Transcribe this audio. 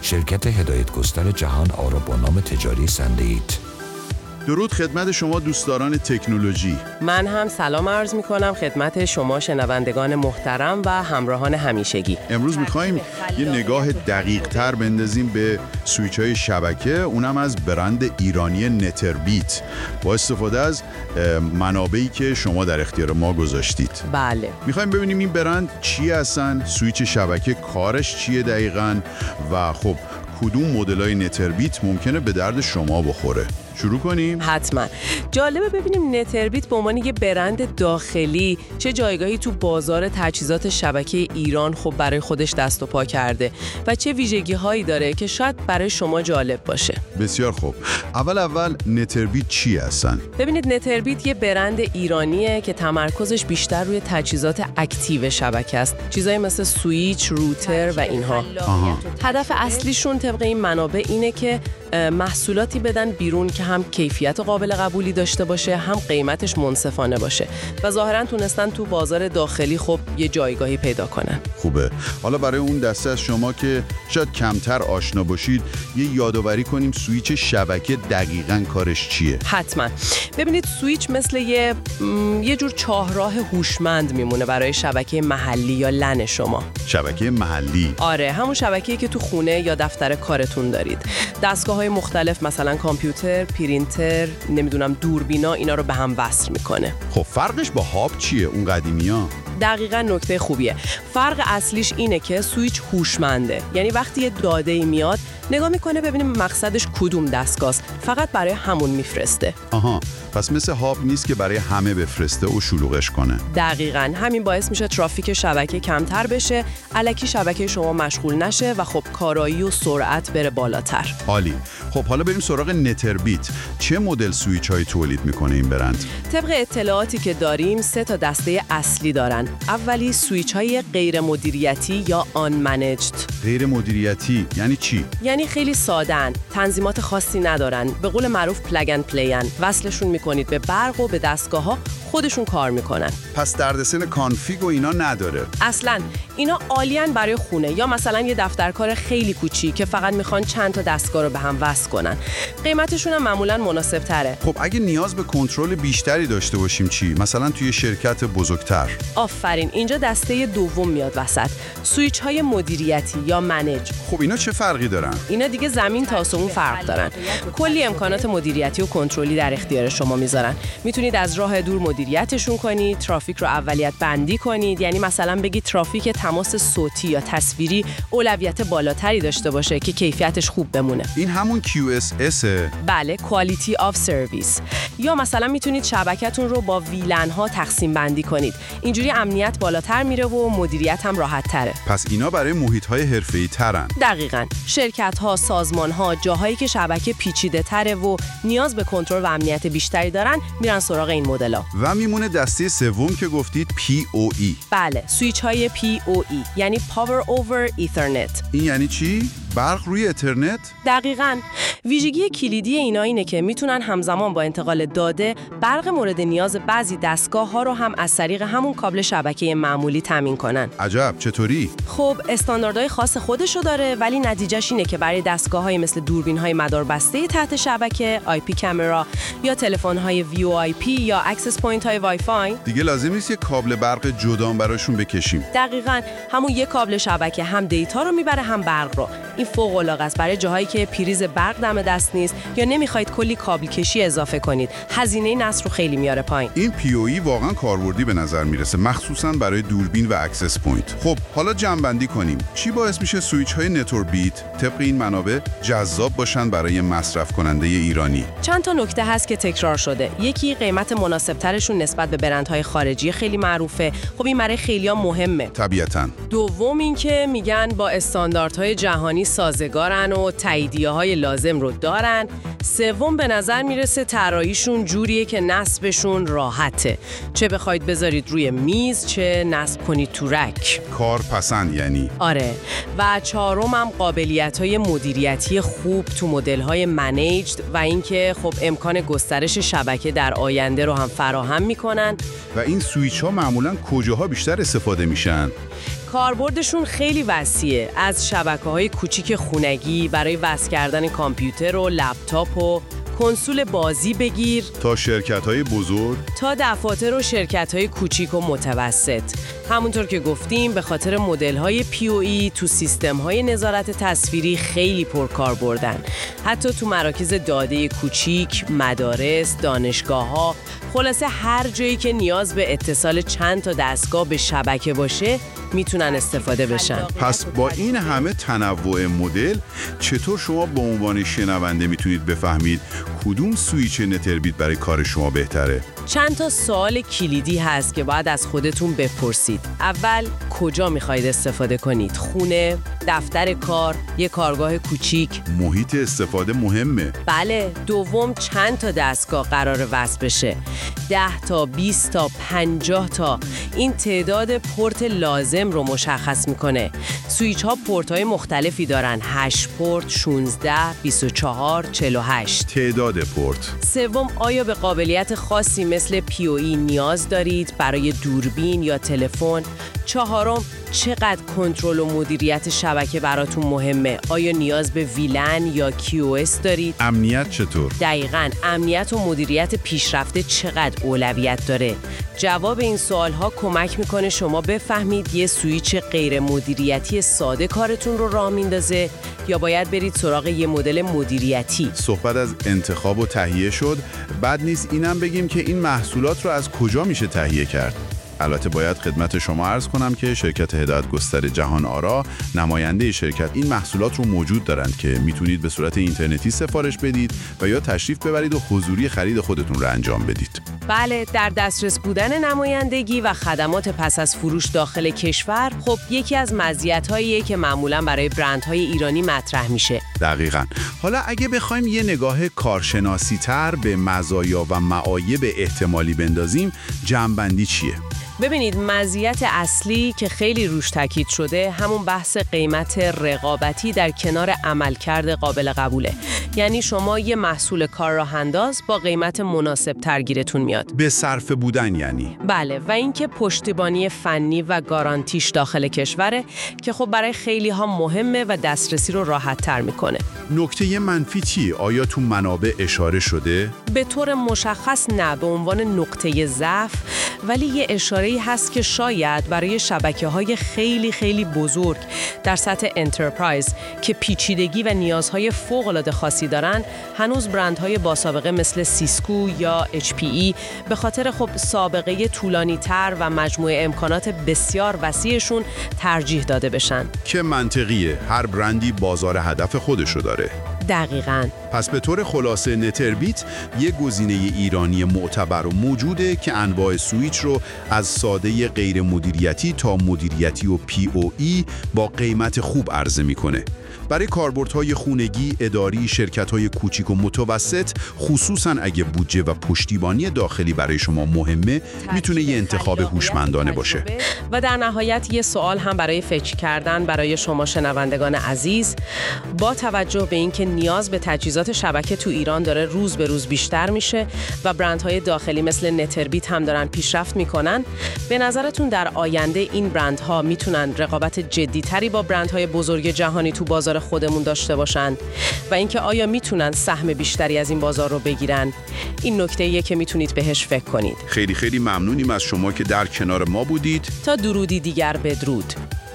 شرکت هدایتگستر جهان آرا با نام تجاری سندیت. درود خدمت شما دوستداران تکنولوژی. من هم سلام عرض می‌کنم خدمت شما شنوندگان محترم و همراهان همیشگی. امروز می‌خوایم یه نگاه دقیق‌تر بندازیم به سویچ‌های شبکه، اونم از برند ایرانی نتربیت، با استفاده از منابعی که شما در اختیار ما گذاشتید. بله. می‌خوایم ببینیم این برند چی هستن، سویچ شبکه کارش چیه دقیقاً و خب کدوم مدل‌های نتربیت ممکنه به درد شما بخوره. شروع کنیم؟ حتما. جالبه ببینیم نتربیت به عنوان یه برند داخلی چه جایگاهی تو بازار تجهیزات شبکه ایران خب برای خودش دست و پا کرده و چه ویژگی‌هایی داره که شاید برای شما جالب باشه. بسیار خوب. اول نتربیت چی هستن؟ ببینید نتربیت یه برند ایرانیه که تمرکزش بیشتر روی تجهیزات اکتیو شبکه است. چیزایی مثل سویچ، روتر و اینها. هدف اصلیشون طبق این منابع اینه که محصولاتی بدن بیرون که هم کیفیت قابل قبولی داشته باشه، هم قیمتش منصفانه باشه و ظاهراً تونستن تو بازار داخلی خب یه جایگاهی پیدا کنن. خوبه. حالا برای اون دسته از شما که شاید کمتر آشنا باشید یه یادآوری کنیم سویچ شبکه دقیقاً کارش چیه؟ حتما. ببینید سویچ مثل یه جور چهارراه هوشمند میمونه برای شبکه محلی یا لن شما. شبکه محلی؟ آره، همون شبکه‌ای که تو خونه یا دفتر کارتون دارید. دستگاه‌های مختلف مثلا کامپیوتر، پرینتر، نمیدونم دوربینا، اینا رو به هم وصل میکنه. خب فرقش با هاب چیه اون قدیمی‌ها؟ دقیقاً نکته خوبیه. فرق اصلیش اینه که سویچ هوشمنده. یعنی وقتی یه داده‌ای میاد نگاه میکنه ببینیم مقصدش کدوم دستگاهست، فقط برای همون میفرسته. آها، پس مثل هاب نیست که برای همه بفرسته و شلوغش کنه. دقیقاً همین باعث میشه ترافیک شبکه کمتر بشه، الکی شبکه شما مشغول نشه و خب کارایی و سرعت بره بالاتر. عالی. خب حالا بریم سراغ نتربیت. چه مدل سویچ‌های تولید میکنه این برند؟ طبق اطلاعاتی که داریم 3 تا دسته اصلی دارن. اولی سویچ‌های غیر مدیریتی یا آن منیجد. غیر مدیریتی یعنی چی؟ یعنی خیلی ساده‌ان، تنظیمات خاصی ندارن، به قول معروف پلاگ اند پلی‌ان. وصلشون میکنید به برق و به دستگاه‌ها، خودشون کار میکنن. پس دردسر کانفیگ و اینا نداره. اصلاً اینا عالیان برای خونه یا مثلا یه دفترکار خیلی کوچیک که فقط میخوان چند تا دستگاه رو به هم وصل کنن. قیمتشون هم معمولاً مناسب تره. خب اگه نیاز به کنترل بیشتری داشته باشیم چی؟ مثلا توی شرکت بزرگتر. آفرین، اینجا دسته دوم میاد وسط. سویچ های مدیریتی یا منیج. خب اینا چه فرقی دارن؟ اینا دیگه زمین تا آسمون فرق دارن. کلی امکانات مدیریتی و کنترلی در اختیار شما میذارن. میتونید از راه دور مدیریتشون کنید، ترافیک رو اولویت بندی کنید، یعنی مثلا بگید ترافیک تماس صوتی یا تصویری اولویت بالاتری داشته باشه که کیفیتش خوب بمونه. این همون QSS؟ بله، Quality of Service. یا مثلا میتونید شبکتون رو با ویلن ها تقسیم بندی کنید. اینجوری امنیت بالاتر میره و مدیریت هم راحت تره. پس اینا برای محیط های حرفه‌ای ترن. دقیقاً. شرکت ها، سازمان ها، جاهایی که شبکه پیچیده تره و نیاز به کنترل و امنیت بیشتری دارن میرن سراغ این مدل‌ها. و میمونه دسته سوم که گفتید PoE. بله، سویچ های PoE یعنی Power over Ethernet. این یعنی چی؟ برق روی اترنت؟ دقیقاً. ویژگی کلیدی اینا اینه که میتونن همزمان با انتقال داده برق مورد نیاز بعضی دستگاه‌ها رو هم از طریق همون کابل شبکه معمولی تامین کنن. عجب، چطوری؟ خب استانداردهای خاص خودشو داره، ولی نتیجهش اینه که برای دستگاه‌های مثل دوربین‌های مداربسته تحت شبکه، IP کامرا یا تلفن‌های VoIP یا اکسس پوینت‌های وای فای دیگه لازم نیست یه کابل برق جدا براشون بکشیم. دقیقاً، همون یک کابل شبکه هم دیتا رو میبره هم برق رو. این فوق‌العاده است برای جاهایی که پریز برق دم دست نیست یا نمیخواید کلی کابل کشی اضافه کنید. هزینه نصب رو خیلی میاره پایین. این PoE واقعا کاربردی به نظر میرسه، مخصوصا برای دوربین و اکسس پوینت. خب حالا جمع‌بندی کنیم. چی باعث میشه سویچ های نتوربیت طبق این منابع جذاب باشن برای مصرف کننده ایرانی؟ چند تا نکته هست که تکرار شده. یکی قیمت مناسب‌ترشون نسبت به برندهای خارجی خیلی معروفه. خب این برای خیلی‌ها مهمه. طبیعتاً. دوم این که میگن با استانداردهای جهانی سازگارن و تاییدیه‌های لازم رو دارن. سوم به نظر میرسه طراحیشون جوریه که نصبشون راحته. چه بخواید بذارید روی میز، چه نصب کنید تو رک. کار پسند یعنی. آره. و چهارم هم قابلیت‌های مدیریتی خوب تو مدل‌های منیجد و اینکه خب امکان گسترش شبکه در آینده رو هم فراهم میکنن. و این سویچ‌ها معمولاً کجاها بیشتر استفاده میشن؟ کاربردشون خیلی وسیعه، از شبکه‌های کوچیک خونگی برای وصل کردن کامپیوتر و لپتاپ و کنسول بازی بگیر تا شرکت‌های بزرگ، تا دفاتر و شرکت‌های کوچیک و متوسط. همونطور که گفتیم به خاطر مدل‌های PoE تو سیستم‌های نظارت تصویری خیلی پرکار بردن. حتی تو مراکز داده کوچیک، مدارس، دانشگاه‌ها، خلاصه هر جایی که نیاز به اتصال چند تا دستگاه به شبکه باشه میتونن استفاده بشن. پس با این همه تنوع مدل چطور شما به عنوان شنونده میتونید بفهمید کدوم سویچ نتربیت برای کار شما بهتره؟ چند تا سوال کلیدی هست که باید از خودتون بپرسید. اول، کجا میخواید استفاده کنید؟ خونه، دفتر کار، یه کارگاه کوچیک؟ محیط استفاده مهمه. بله. دوم، چند تا دستگاه قرار وصل بشه؟ 10 تا، 20 تا، 50 تا. این تعداد پورت لازم رو مشخص میکنه. سویچ ها پورت های مختلفی دارن، 8 پورت، 16، 24، 48. تعداد پورت. سوم، آیا به قابلیت خاصی مثل PoE نیاز دارید برای دوربین یا تلفن؟ چهارم، چقدر کنترل و مدیریت شبکه براتون مهمه؟ آیا نیاز به ویلن یا QoS دارید؟ امنیت چطور؟ دقیقاً، امنیت و مدیریت پیشرفته چقدر اولویت داره؟ جواب این سوالها کمک میکنه شما بفهمید یه سویچ غیر مدیریتی ساده کارتون رو راه میندازه یا باید برید سراغ یه مدل مدیریتی. صحبت از انتخاب و تهیه شد، بد نیست اینم بگیم که این محصولات رو از کجا میشه تهیه کرد. البته باید خدمت شما عرض کنم که شرکت هدایتگستر جهان آرا نماینده شرکت این محصولات رو موجود دارند که میتونید به صورت اینترنتی سفارش بدید و یا تشریف ببرید و حضوری خرید خودتون رو انجام بدید. بله، در دسترس بودن نمایندگی و خدمات پس از فروش داخل کشور خب یکی از مزیت‌هاییه که معمولاً برای برندهای ایرانی مطرح میشه. دقیقاً. حالا اگه بخوایم یه نگاه کارشناسی‌تر به مزایا و معایب احتمالی بندازیم، جمع‌بندی چیه؟ ببینید، مزیت اصلی که خیلی روش تاکید شده همون بحث قیمت رقابتی در کنار عملکرد قابل قبوله. یعنی شما یه محصول کار راه انداز با قیمت مناسب تر گیرتون میاد. به صرفه بودن یعنی؟ بله، و اینکه پشتیبانی فنی و گارانتیش داخل کشوره که خب برای خیلی ها مهمه و دسترسی رو راحت تر میکنه. نکته منفی چیه؟ آیا تو منابع اشاره شده؟ به طور مشخص نه به عنوان نقطه ضعف، ولی یه اشاره‌ای هست که شاید برای شبکه‌های خیلی خیلی بزرگ در سطح انترپرایز که پیچیدگی و نیازهای فوق‌العاده خاصی دارن، هنوز برندهای با سابقه مثل سیسکو یا HPE به خاطر خب سابقه طولانی‌تر و مجموعه امکانات بسیار وسیعشون ترجیح داده بشن. که منطقیه، هر برندی بازار هدف خودشو داره. دقیقاً. پس به طور خلاصه نتربیت یه گزینه ایرانی معتبر و موجوده که انواع سویچ رو از ساده غیر مدیریتی تا مدیریتی و PoE با قیمت خوب عرضه میکنه. برای کاربردهای خونگی، اداری، شرکت‌های کوچیک و متوسط، خصوصاً اگه بودجه و پشتیبانی داخلی برای شما مهمه، میتونه یه انتخاب هوشمندانه باشه. و در نهایت یه سوال هم برای فکر کردن برای شما شنوندگان عزیز. با توجه به اینکه نیاز به تجهیزات شبکه تو ایران داره روز به روز بیشتر میشه و برندهای داخلی مثل نتربیت هم دارن پیشرفت میکنن، به نظرتون در آینده این برندها میتونن رقابت جدی‌تری با برندهای بزرگ جهانی تو بازار خودمون داشته باشن و اینکه آیا میتونن سهم بیشتری از این بازار رو بگیرن؟ این نکته‌ایه که میتونید بهش فکر کنید. خیلی خیلی ممنونیم از شما که در کنار ما بودید. تا درودی دیگر، بدرود.